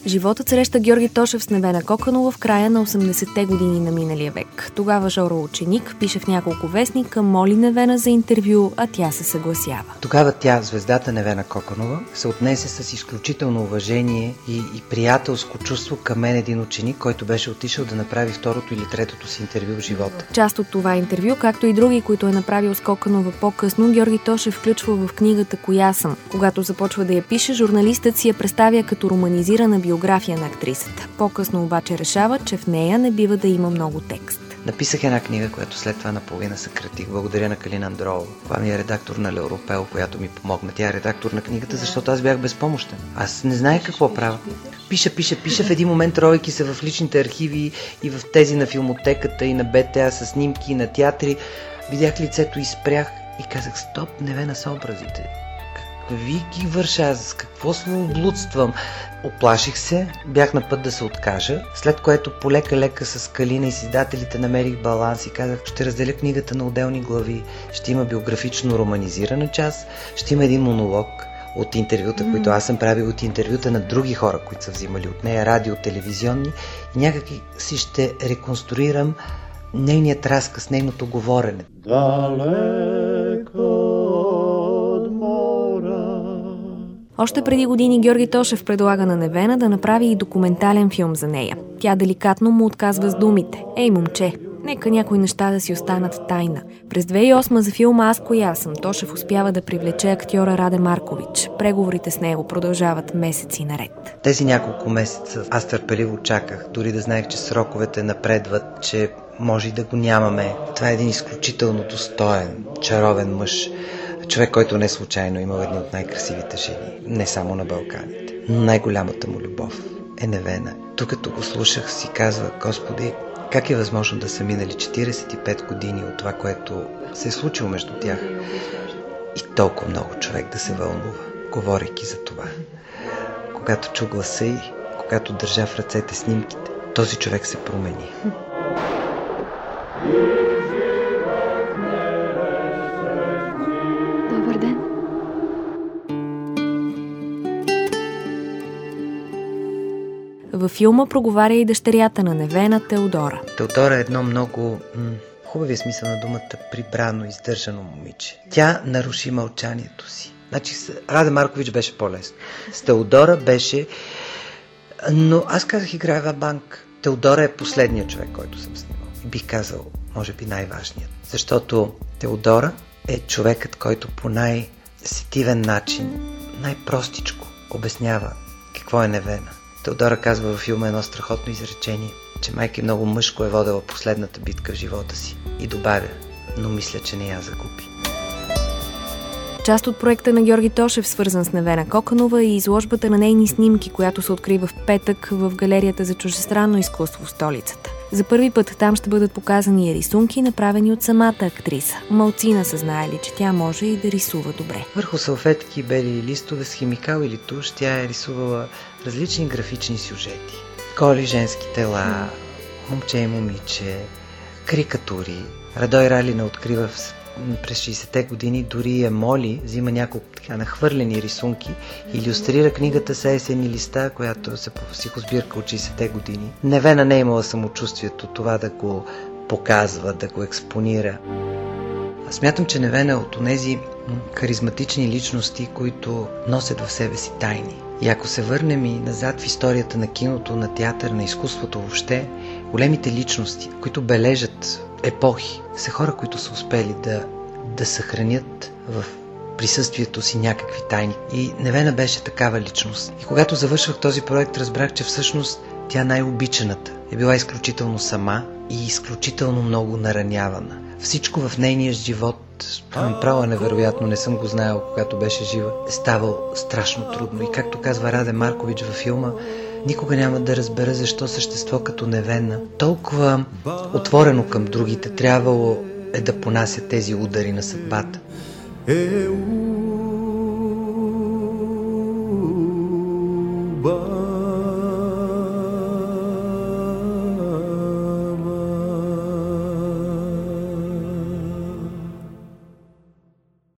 Животът среща Георги Тошев с Невена Коканова в края на 80-те години на миналия век. Тогава Жоро Ученик пише в няколко вестника, моли Невена за интервю, а тя се съгласява. Тогава тя, звездата Невена Коканова, се отнесе с изключително уважение и приятелско чувство към мен, един ученик, който беше отишъл да направи второто или третото си интервю в живота. Част от това интервю, както и други, които е направил с Коканова по-късно, Георги Тошев включва в книгата "Коя съм". Когато започва да я пише, журналистът си я представя като романизирана биография на актрисата. По-късно обаче решава, че в нея не бива да има много текст. Написах една книга, която след това наполовина съкратих. Благодаря на Калина Андролова. Това ми е редактор на Л'Europeo, която ми помогна. Тя е редактор на книгата, защото аз бях безпомощен. Аз не знаех какво правя. Пиша. В един момент, ровейки се в личните архиви и в тези на филмотеката и на БТА с снимки и на театри, видях лицето и спрях и казах: стоп, Невена, са образите. Какви ги върша аз? Какво словоблудствам? Оплаших се, бях на път да се откажа, след което полека-лека с Калина и с издателите намерих баланс и казах: ще разделя книгата на отделни глави, ще има биографично романизирана част, ще има един монолог от интервюта, които аз съм правил, от интервюта на други хора, които са взимали от нея, радио, телевизионни, и някак си ще реконструирам нейният разказ, нейното говорене. Още преди години Георги Тошев предлага на Невена да направи и документален филм за нея. Тя деликатно му отказва с думите: "Ей, момче, нека някои неща да си останат тайна." През 2008 за филма "Аз коя съм" Тошев успява да привлече актьора Раде Маркович. Преговорите с него продължават месеци наред. Тези няколко месеца аз търпеливо чаках, дори да знаех, че сроковете напредват, че може и да го нямаме. Това е един изключително достоен, чаровен мъж. Човек, който не случайно имал едни от най-красивите жени, не само на Балканите. Най-голямата му любов е Невена. Тук като го слушах, си казва: Господи, как е възможно да са минали 45 години от това, което се е случило между тях, и толкова много човек да се вълнува, говорейки за това. Когато чу гласа й, когато държа в ръцете снимките, този човек се промени. Добър ден. Във филма проговаря и дъщерята на Невена, Теодора. Теодора е едно много, хубавия смисъл на думата, прибрано, издържано момиче. Тя наруши мълчанието си. Значи с Раде Маркович беше по-лесно. С Теодора беше... Но аз казах, играя в банк. Теодора е последният човек, който съм снимал. И бих казал, може би най-важният. Защото Теодора е човекът, който по най-сетивен начин, най-простичко обяснява какво е Невена. Теодора казва във филма едно страхотно изречение, че майка е много мъжко е водела последната битка в живота си, и добавя: но мисля, че не я загуби. Част от проекта на Георги Тошев, свързан с Невена Коканова, и изложбата на нейни снимки, която се открива в петък в Галерията за чуждестранно изкуство в столицата. За първи път там ще бъдат показани и рисунки, направени от самата актриса. Малцина са знаели, че тя може и да рисува добре. Върху салфетки, бели листове с химикал или туш, тя е рисувала различни графични сюжети. Голи женски тела, момче и момиче, карикатури. Радой Ралина открива през 60-те години, дори я моли, взима няколко така нахвърлени рисунки, илюстрира книгата с есени листа, която се психосбирка от 60-те години. Невена не е имала самочувствието това да го показва, да го експонира. Аз смятам, че Невена е от онези харизматични личности, които носят в себе си тайни. И ако се върнем и назад в историята на киното, на театър, на изкуството въобще, големите личности, които бележат епохи, са хора, които са успели да съхранят в присъствието си някакви тайни. И Невена беше такава личност. И когато завършвах този проект, разбрах, че всъщност тя най-обичаната е била изключително сама и изключително много наранявана. Всичко в нейния живот, това ми право невероятно, не съм го знаел, когато беше жива, е ставало страшно трудно. И както казва Раде Маркович във филма, никога няма да разбера защо същество като Невена, толкова отворено към другите, трябвало е да понася тези удари на съдбата.